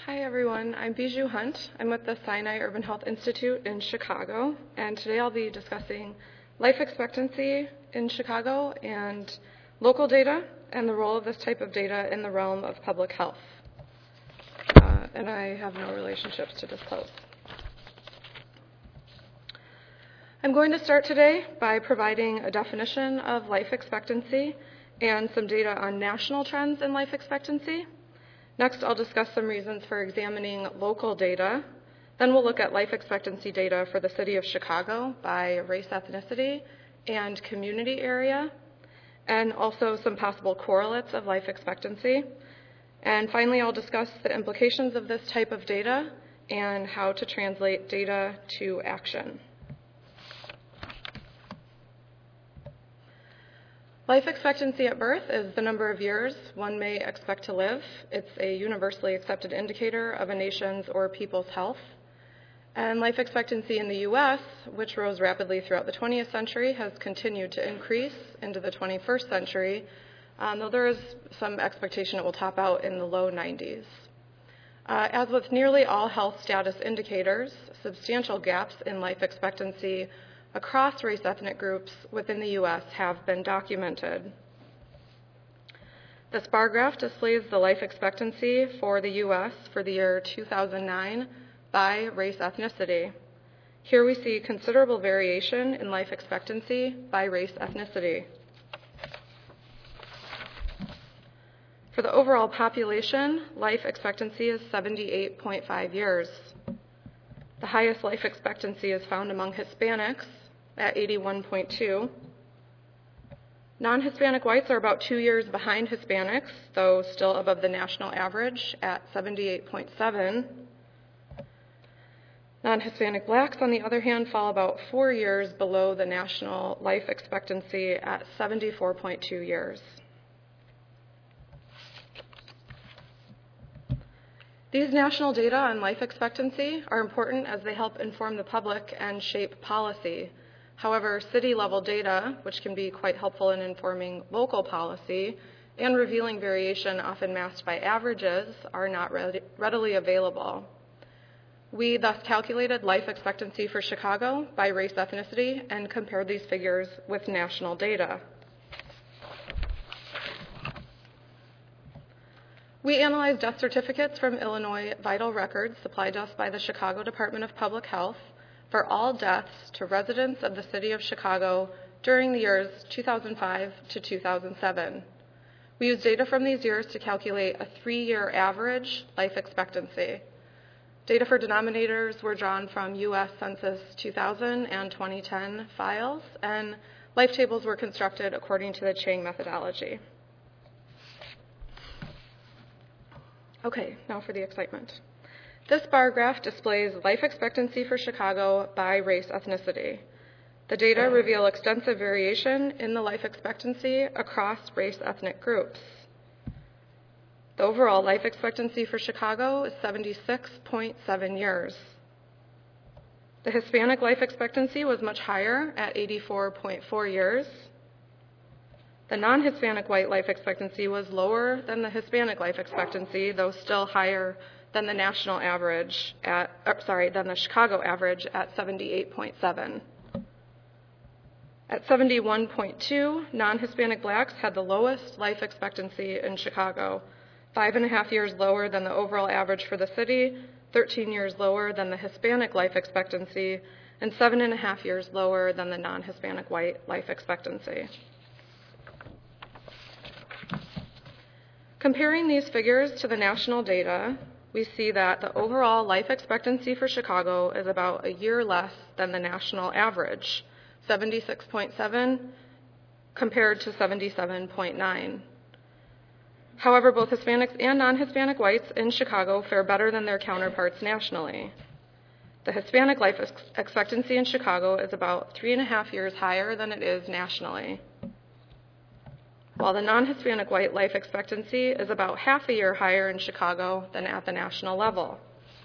Hi everyone, I'm Bijou Hunt. I'm with the Sinai Urban Health Institute in Chicago, and today I'll be discussing life expectancy in Chicago and local data and the role of this type of data in the realm of public health. And I have no relationships to disclose. I'm going to start today by providing a definition of life expectancy and some data on national trends in life expectancy. Next, I'll discuss some reasons for examining local data. Then we'll look at life expectancy data for the city of Chicago by race, ethnicity, and community area, and also some possible correlates of life expectancy. And finally, I'll discuss the implications of this type of data and how to translate data to action. Life expectancy at birth is the number of years one may expect to live. It's a universally accepted indicator of a nation's or people's health. And life expectancy in the U.S., which rose rapidly throughout the 20th century, has continued to increase into the 21st century, though there is some expectation it will top out in the low 90s. As with nearly all health status indicators, substantial gaps in life expectancy across race ethnic groups within the U.S. have been documented. This bar graph displays the life expectancy for the U.S. for the year 2009 by race ethnicity. Here we see considerable variation in life expectancy by race ethnicity. For the overall population, life expectancy is 78.5 years. The highest life expectancy is found among Hispanics at 81.2. Non-Hispanic whites are about 2 years behind Hispanics, though still above the national average at 78.7. Non-Hispanic blacks, on the other hand, fall about 4 years below the national life expectancy at 74.2 years. These national data on life expectancy are important as they help inform the public and shape policy. However, city-level data, which can be quite helpful in informing local policy and revealing variation often masked by averages, are not readily available. We thus calculated life expectancy for Chicago by race ethnicity and compared these figures with national data. We analyzed death certificates from Illinois Vital Records supplied to us by the Chicago Department of Public Health for all deaths to residents of the city of Chicago during the years 2005 to 2007. We used data from these years to calculate a 3-year average life expectancy. Data for denominators were drawn from U.S. Census 2000 and 2010 files, and life tables were constructed according to the Chang methodology. Okay, now for the excitement. This bar graph displays life expectancy for Chicago by race ethnicity. The data reveal extensive variation in the life expectancy across race ethnic groups. The overall life expectancy for Chicago is 76.7 years. The Hispanic life expectancy was much higher at 84.4 years. The non-Hispanic white life expectancy was lower than the Hispanic life expectancy, though still higher than the national average than the Chicago average at 78.7. At 71.2, non-Hispanic blacks had the lowest life expectancy in Chicago, 5.5 years lower than the overall average for the city, 13 years lower than the Hispanic life expectancy, and 7.5 years lower than the non-Hispanic white life expectancy. Comparing these figures to the national data, we see that the overall life expectancy for Chicago is about a year less than the national average, 76.7 compared to 77.9. However, both Hispanics and non-Hispanic whites in Chicago fare better than their counterparts nationally. The Hispanic life expectancy in Chicago is about 3.5 years higher than it is nationally, while the non-Hispanic white life expectancy is about half a year higher in Chicago than at the national level.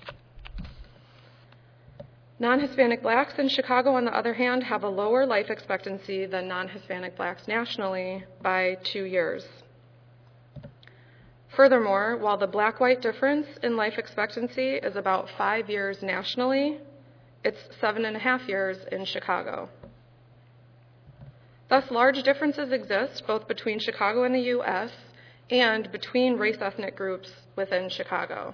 Non-Hispanic blacks in Chicago, on the other hand, have a lower life expectancy than non-Hispanic blacks nationally by 2 years. Furthermore, while the black-white difference in life expectancy is about 5 years nationally, it's 7.5 years in Chicago. Thus, large differences exist both between Chicago and the U.S. and between race-ethnic groups within Chicago.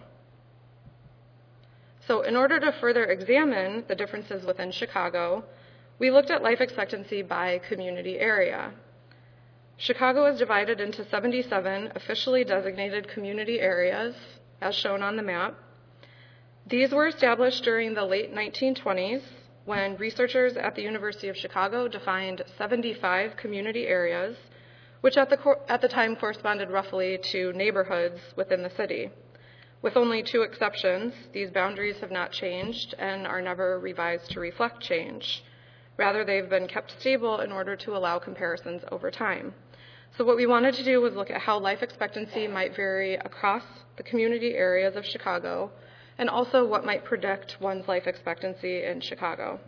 So in order to further examine the differences within Chicago, we looked at life expectancy by community area. Chicago is divided into 77 officially designated community areas, as shown on the map. These were established during the late 1920s when researchers at the University of Chicago defined 75 community areas, which at the time corresponded roughly to neighborhoods within the city. With only 2 exceptions, these boundaries have not changed and are never revised to reflect change. Rather, they've been kept stable in order to allow comparisons over time. So what we wanted to do was look at how life expectancy might vary across the community areas of Chicago, and also what might predict one's life expectancy in Chicago.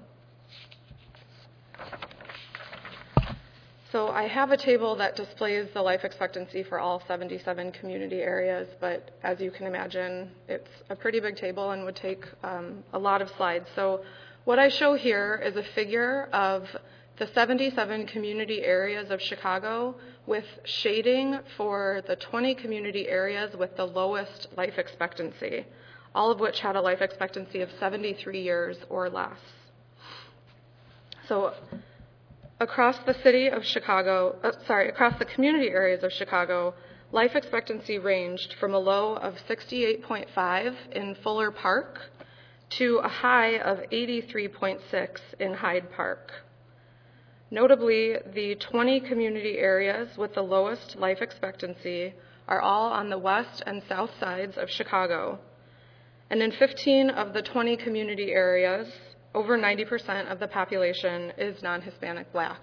So I have a table that displays the life expectancy for all 77 community areas, but as you can imagine, it's a pretty big table and would take a lot of slides. So what I show here is a figure of the 77 community areas of Chicago with shading for the 20 community areas with the lowest life expectancy, all of which had a life expectancy of 73 years or less. So across the community areas of Chicago, life expectancy ranged from a low of 68.5 in Fuller Park to a high of 83.6 in Hyde Park. Notably, the 20 community areas with the lowest life expectancy are all on the west and south sides of Chicago. And in 15 of the 20 community areas, over 90% of the population is non-Hispanic Black.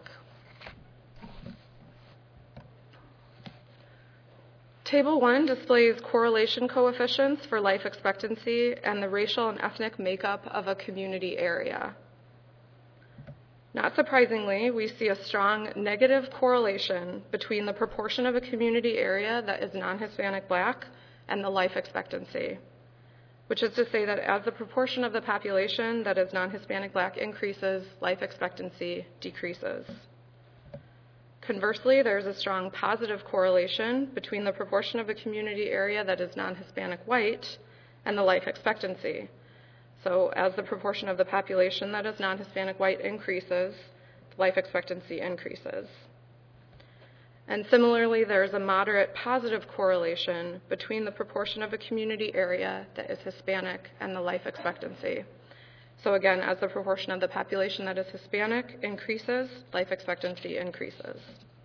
Table 1 displays correlation coefficients for life expectancy and the racial and ethnic makeup of a community area. Not surprisingly, we see a strong negative correlation between the proportion of a community area that is non-Hispanic Black and the life expectancy, which is to say that as the proportion of the population that is non-Hispanic Black increases, life expectancy decreases. Conversely, there is a strong positive correlation between the proportion of a community area that is non-Hispanic White and the life expectancy. So as the proportion of the population that is non-Hispanic White increases, life expectancy increases. And similarly, there is a moderate positive correlation between the proportion of a community area that is Hispanic and the life expectancy. So again, as the proportion of the population that is Hispanic increases, life expectancy increases.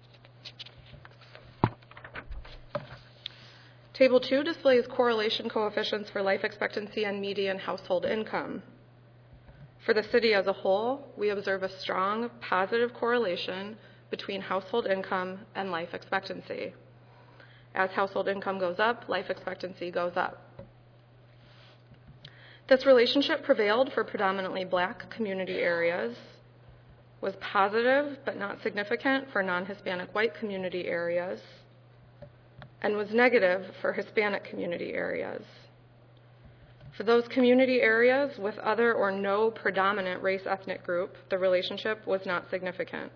Table 2 displays correlation coefficients for life expectancy and median household income. For the city as a whole, we observe a strong positive correlation between household income and life expectancy. As household income goes up, life expectancy goes up. This relationship prevailed for predominantly Black community areas, was positive but not significant for non-Hispanic White community areas, and was negative for Hispanic community areas. For those community areas with other or no predominant race ethnic group, the relationship was not significant.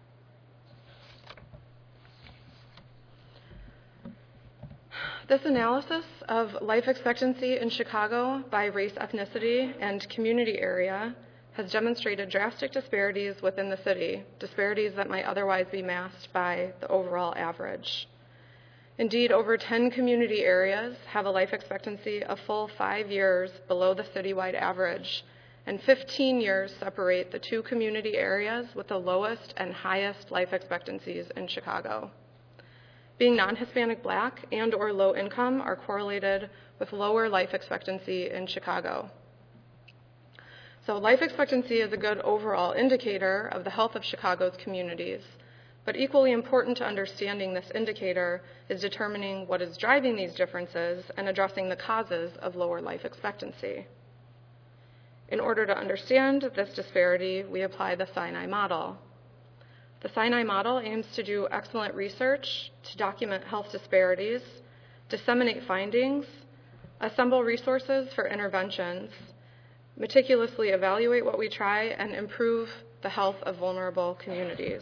This analysis of life expectancy in Chicago by race, ethnicity, and community area has demonstrated drastic disparities within the city, disparities that might otherwise be masked by the overall average. Indeed, over 10 community areas have a life expectancy a full 5 years below the citywide average, and 15 years separate the 2 community areas with the lowest and highest life expectancies in Chicago. Being non-Hispanic Black and or low income are correlated with lower life expectancy in Chicago. So life expectancy is a good overall indicator of the health of Chicago's communities, but equally important to understanding this indicator is determining what is driving these differences and addressing the causes of lower life expectancy. In order to understand this disparity, we apply the Sinai model. The Sinai model aims to do excellent research to document health disparities disseminate findings, assemble resources for interventions, meticulously evaluate what we try, and improve the health of vulnerable communities.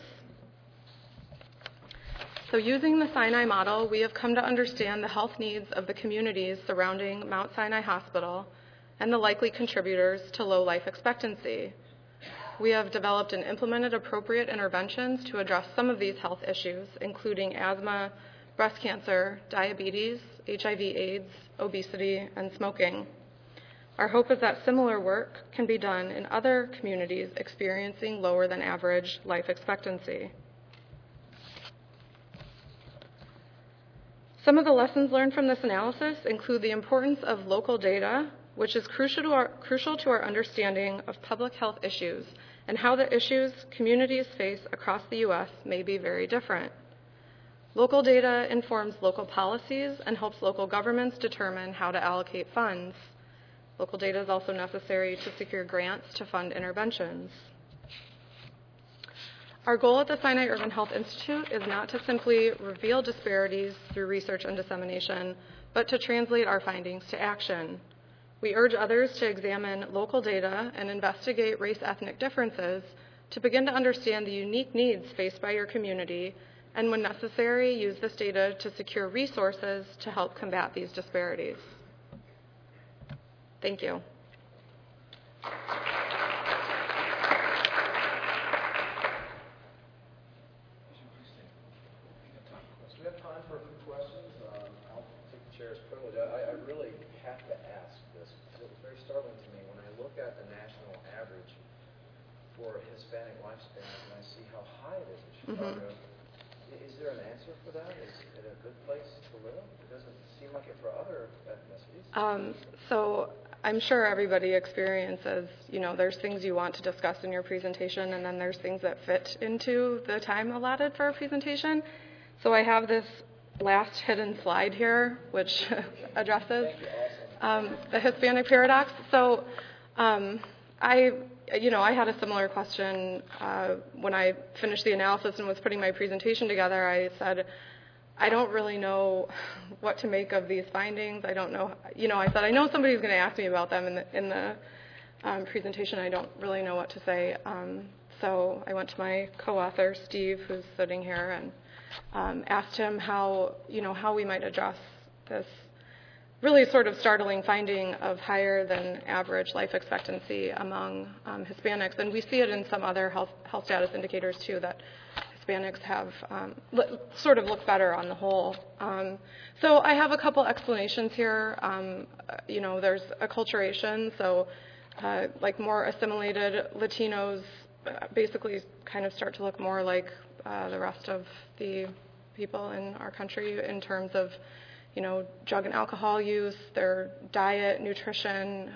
So using the Sinai model, we have come to understand the health needs of the communities surrounding Mount Sinai Hospital and the likely contributors to low life expectancy. We have developed and implemented appropriate interventions to address some of these health issues, including asthma, breast cancer, diabetes, HIV/AIDS, obesity, and smoking. Our hope is that similar work can be done in other communities experiencing lower than average life expectancy. Some of the lessons learned from this analysis include the importance of local data, which is crucial to our understanding of public health issues and how the issues communities face across the U.S. may be very different. Local data informs local policies and helps local governments determine how to allocate funds. Local data is also necessary to secure grants to fund interventions. Our goal at the Sinai Urban Health Institute is not to simply reveal disparities through research and dissemination, but to translate our findings to action. We urge others to examine local data and investigate race-ethnic differences to begin to understand the unique needs faced by your community, and when necessary, use this data to secure resources to help combat these disparities. Thank you. We have time for a few questions. I'll take the chair's privilege. I really have to ask this because it was very startling to me when I look at the national average for Hispanic lifespan and I see how high it is in Chicago. Is there an answer for that? Is it a good place to live? It doesn't seem like it for other ethnicities. So I'm sure everybody experiences, there's things you want to discuss in your presentation, and then there's things that fit into the time allotted for a presentation. So I have this last hidden slide here, which addresses the Hispanic paradox. So I had a similar question when I finished the analysis and was putting my presentation together. I said, I don't really know what to make of these findings. I don't know, I said, I know somebody's going to ask me about them in the presentation. I don't really know what to say. So I went to my co-author, Steve, who's sitting here, and asked him how we might address this really sort of startling finding of higher than average life expectancy among Hispanics. And we see it in some other health status indicators too, that Hispanics have sort of look better on the whole. So I have a couple explanations here. There's acculturation, so like more assimilated Latinos basically kind of start to look more like the rest of the people in our country in terms of, drug and alcohol use, their diet, nutrition,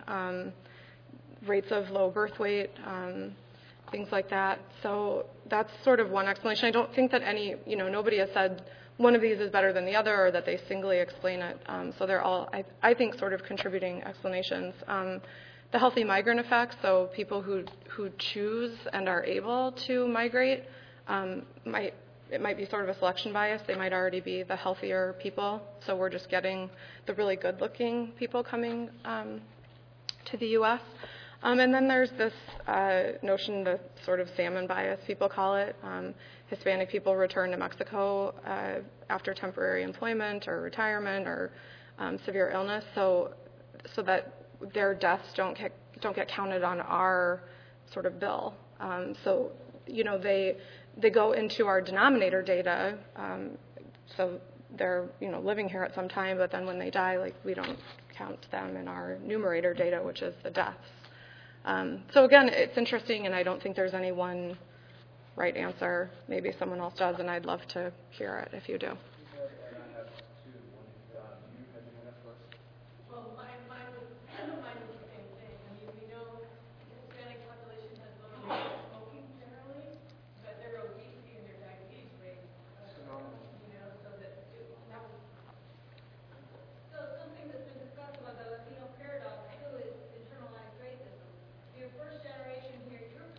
rates of low birth weight, things like that. So that's sort of one explanation. I don't think that nobody has said one of these is better than the other or that they singly explain it. So they're all, I think, sort of contributing explanations. The healthy migrant effect, so people who choose and are able to migrate, it might be sort of a selection bias. They might already be the healthier people, so we're just getting the really good-looking people coming to the U.S. And then there's this notion, the sort of salmon bias, people call it. Hispanic people return to Mexico after temporary employment or retirement or severe illness, so that their deaths don't get counted on our sort of bill. So they go into our denominator data, so they're living here at some time, but then when they die, we don't count them in our numerator data, which is the deaths. So again, it's interesting, and I don't think there's any one right answer. Maybe someone else does, and I'd love to hear it if you do.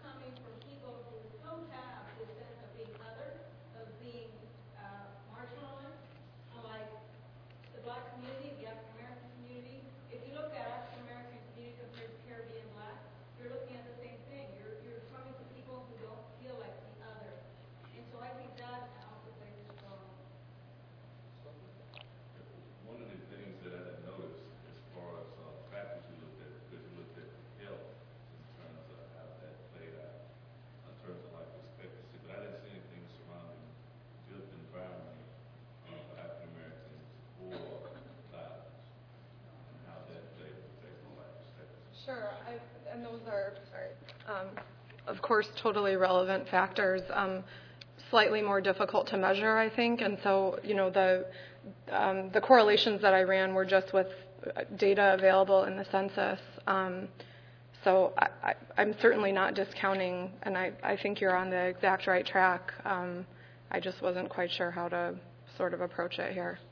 Marginalized Sure, and those are, of course, totally relevant factors. Slightly more difficult to measure, I think, and so the correlations that I ran were just with data available in the census. So I'm certainly not discounting, and I think you're on the exact right track. I just wasn't quite sure how to sort of approach it here.